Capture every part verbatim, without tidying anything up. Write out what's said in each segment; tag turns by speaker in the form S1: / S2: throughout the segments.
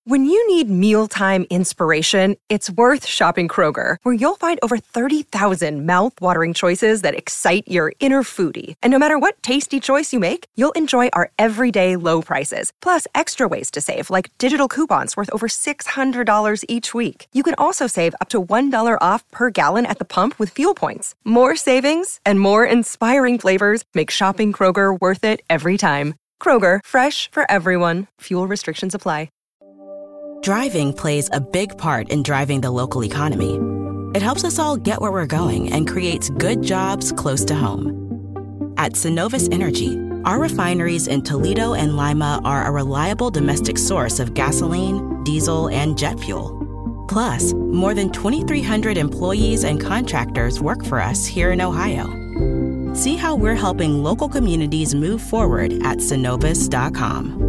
S1: When you need mealtime inspiration, it's worth shopping Kroger, where you'll find over thirty thousand mouth-watering choices that excite your inner foodie. And no matter what tasty choice you make, you'll enjoy our everyday low prices, plus extra ways to save, like digital coupons worth over six hundred dollars each week. You can also save up to one dollar off per gallon at the pump with fuel points. More savings and more inspiring flavors make shopping Kroger worth it every time. Kroger, fresh for everyone. Fuel restrictions apply.
S2: Driving plays a big part in driving the local economy. It helps us all get where we're going and creates good jobs close to home. At Synovus Energy, our refineries in Toledo and Lima are a reliable domestic source of gasoline, diesel, and jet fuel. Plus, more than twenty-three hundred employees and contractors work for us here in Ohio. See how we're helping local communities move forward at synovus dot com.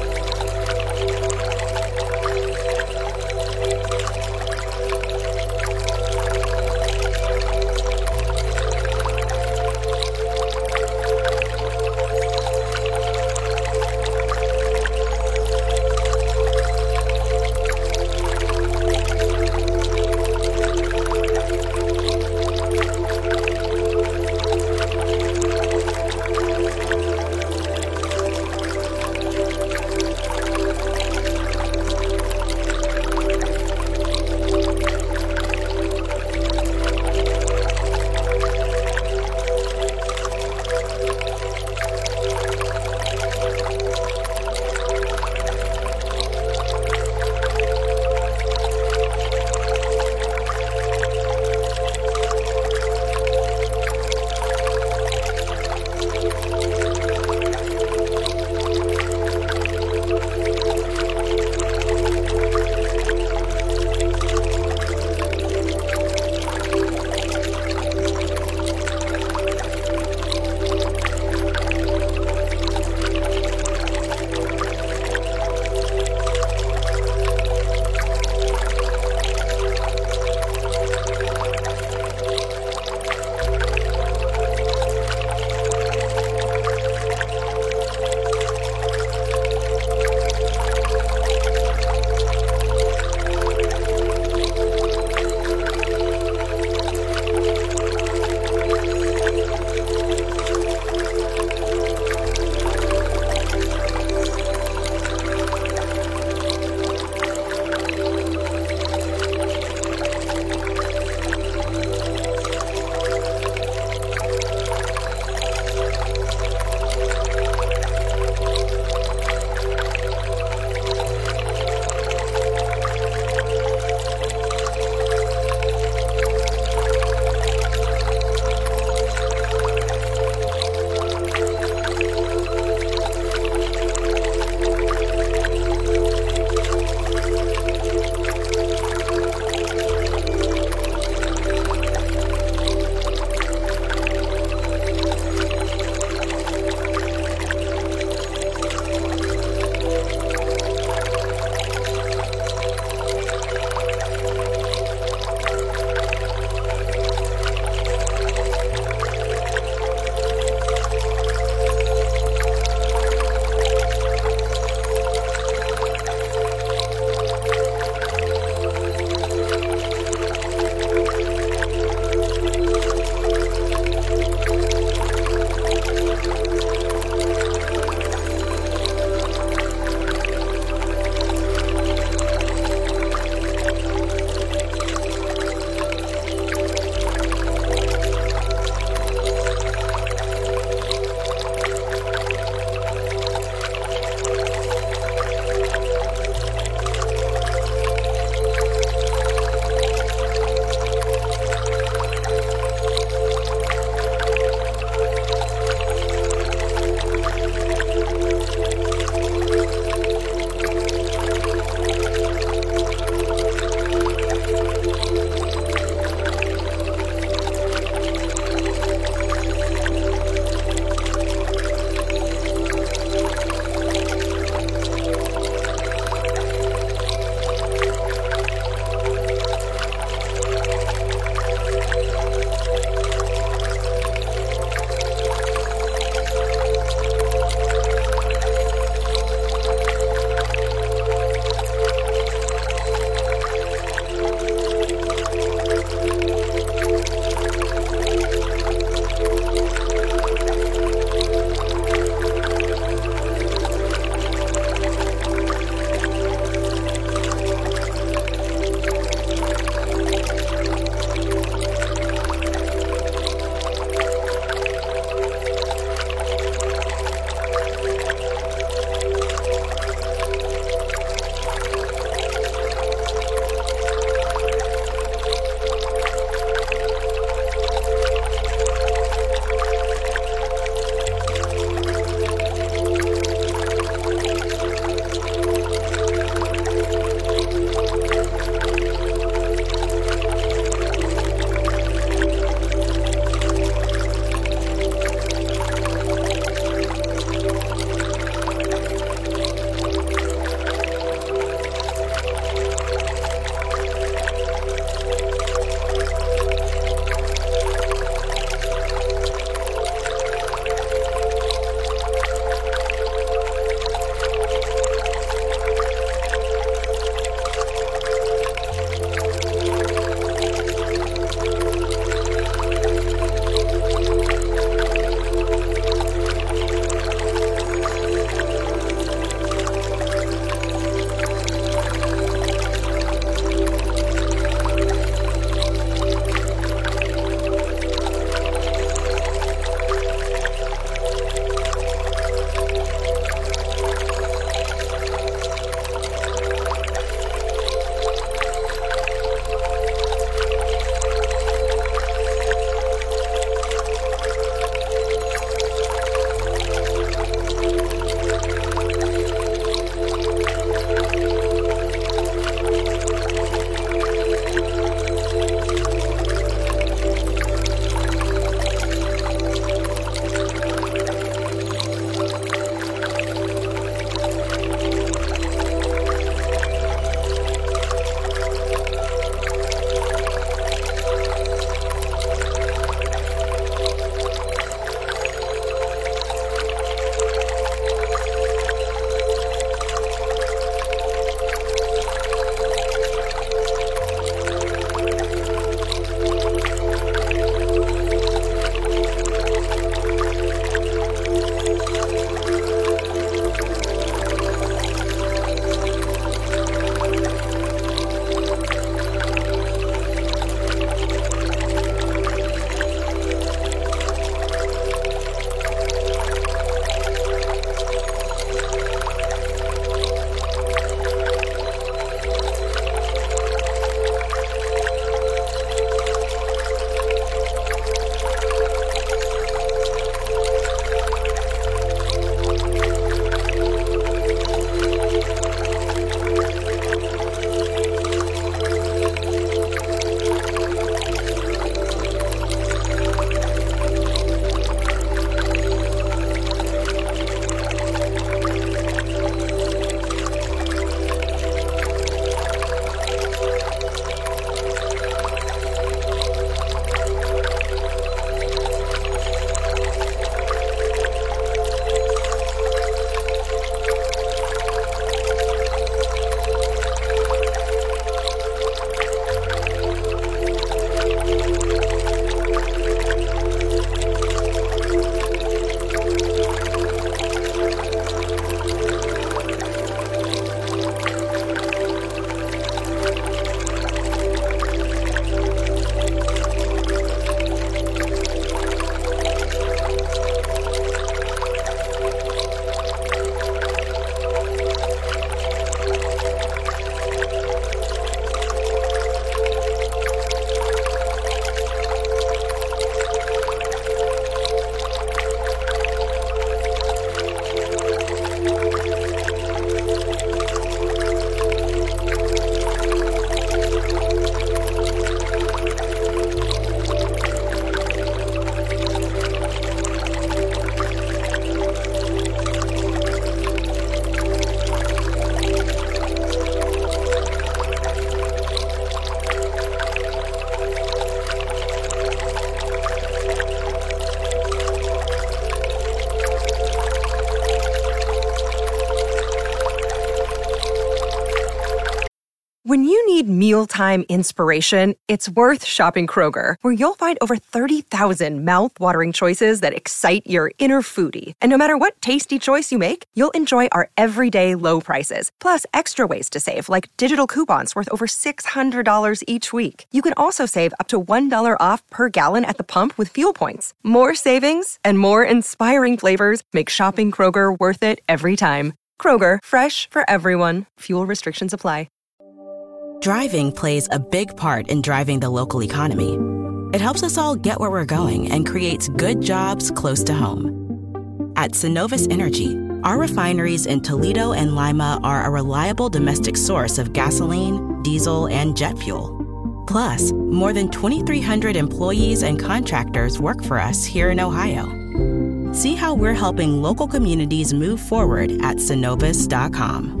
S1: When you need mealtime inspiration, it's worth shopping Kroger, where you'll find over thirty thousand mouth-watering choices that excite your inner foodie. And no matter what tasty choice you make, you'll enjoy our everyday low prices, plus extra ways to save, like digital coupons worth over six hundred dollars each week. You can also save up to one dollar off per gallon at the pump with fuel points. More savings and more inspiring flavors make shopping Kroger worth it every time. Kroger, fresh for everyone. Fuel restrictions apply.
S2: Driving plays a big part in driving the local economy. It helps us all get where we're going and creates good jobs close to home. At Synovus Energy, our refineries in Toledo and Lima are a reliable domestic source of gasoline, diesel, and jet fuel. Plus, more than twenty-three hundred employees and contractors work for us here in Ohio. See how we're helping local communities move forward at Synovus dot com.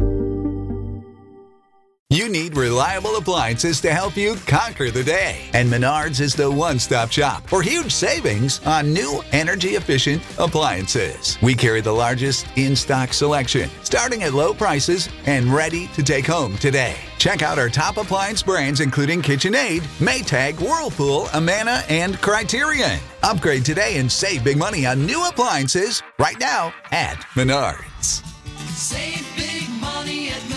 S3: You need reliable appliances to help you conquer the day. And Menards is the one-stop shop for huge savings on new energy-efficient appliances. We carry the largest in-stock selection, starting at low prices and ready to take home today. Check out our top appliance brands including KitchenAid, Maytag, Whirlpool, Amana, and Criterion. Upgrade today and save big money on new appliances right now at Menards.
S4: Save big money at Menards.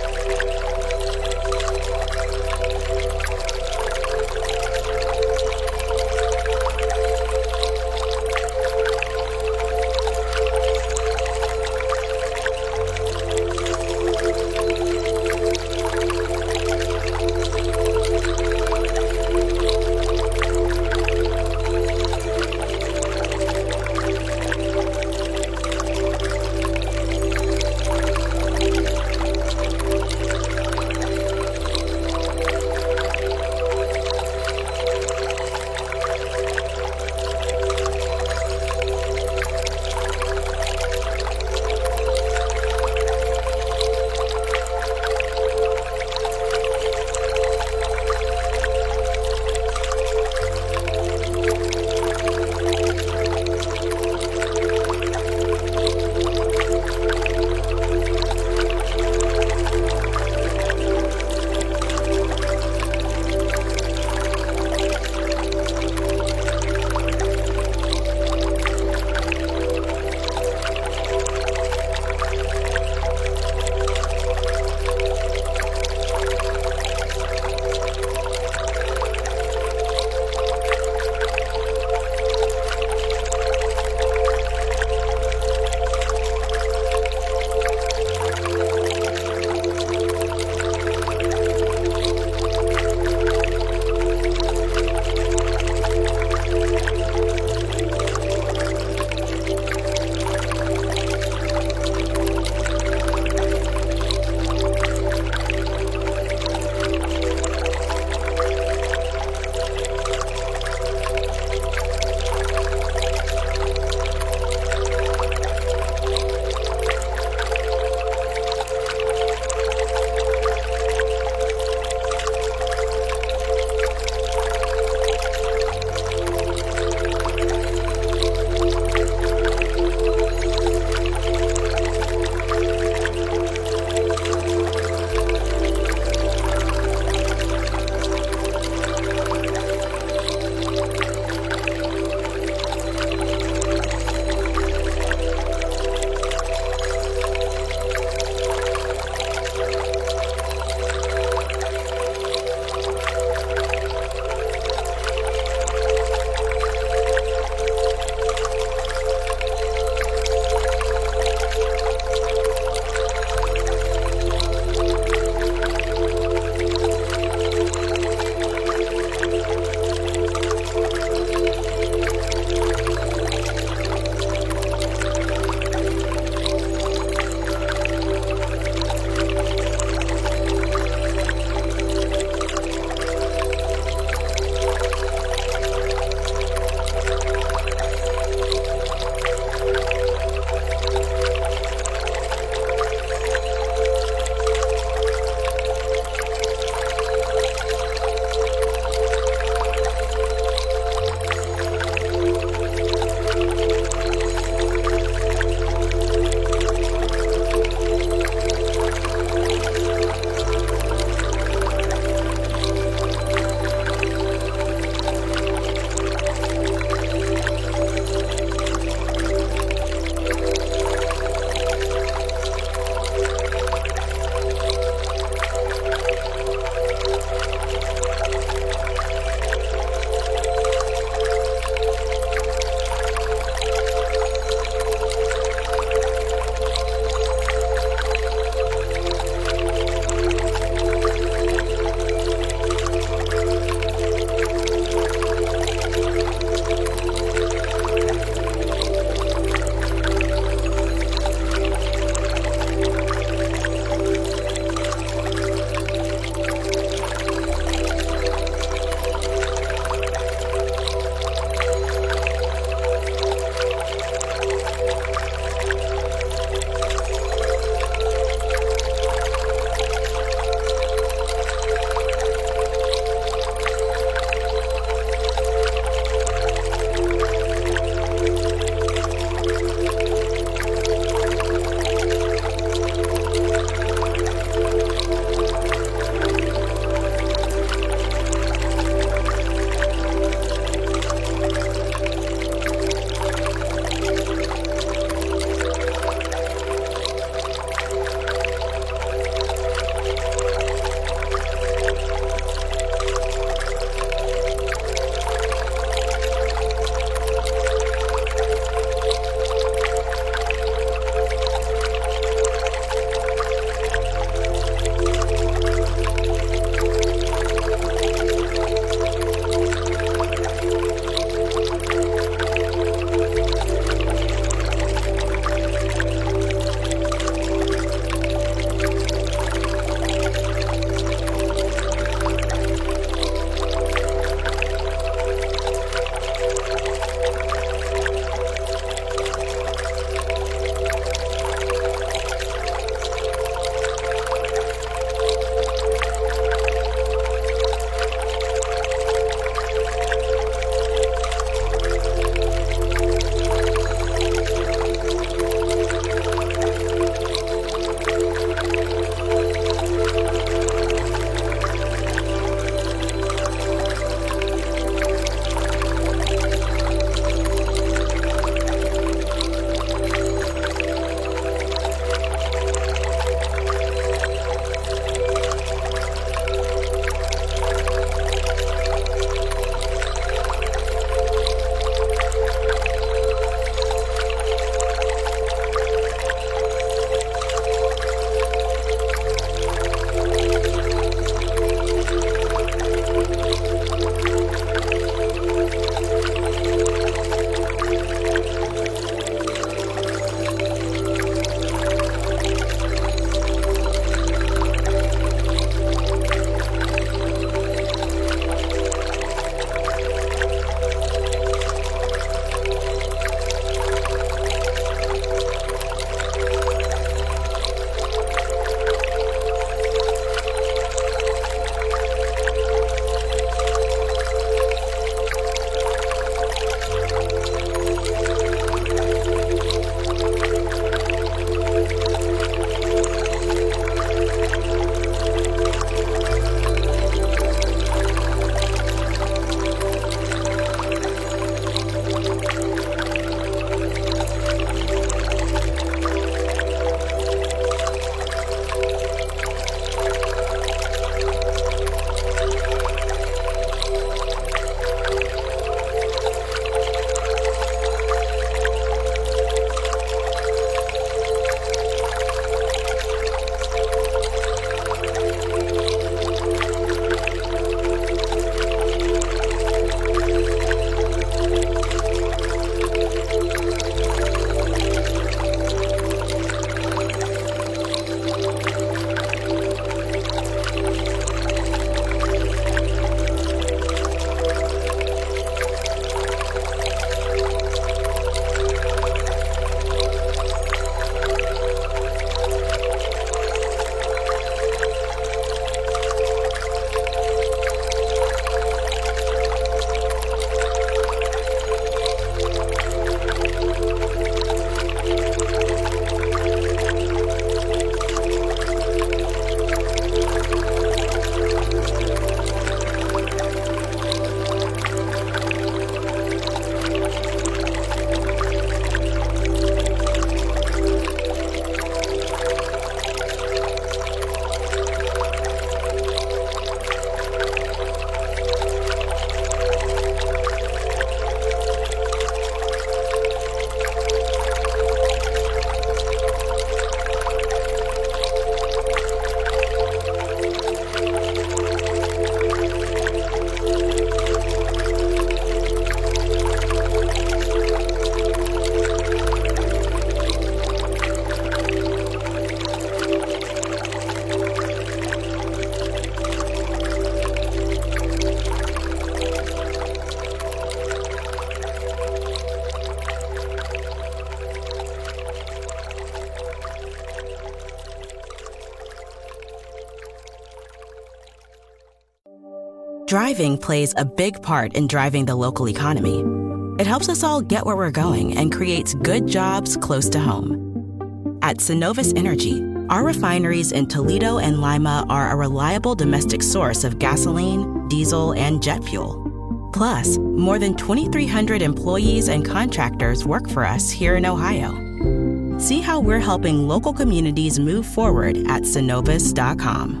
S2: Driving plays a big part in driving the local economy. It helps us all get where we're going and creates good jobs close to home. At Synovus Energy, our refineries in Toledo and Lima are a reliable domestic source of gasoline, diesel, and jet fuel. Plus, more than twenty-three hundred employees and contractors work for us here in Ohio. See how we're helping local communities move forward at Synovus dot com.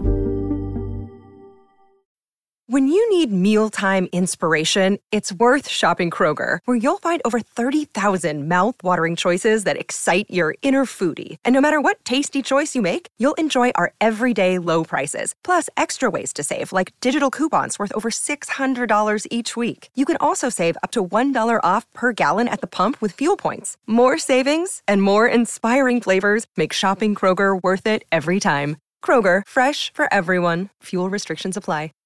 S1: When you need mealtime inspiration, it's worth shopping Kroger, where you'll find over thirty thousand mouth-watering choices that excite your inner foodie. And no matter what tasty choice you make, you'll enjoy our everyday low prices, plus extra ways to save, like digital coupons worth over six hundred dollars each week. You can also save up to one dollar off per gallon at the pump with fuel points. More savings and more inspiring flavors make shopping Kroger worth it every time. Kroger, fresh for everyone. Fuel restrictions apply.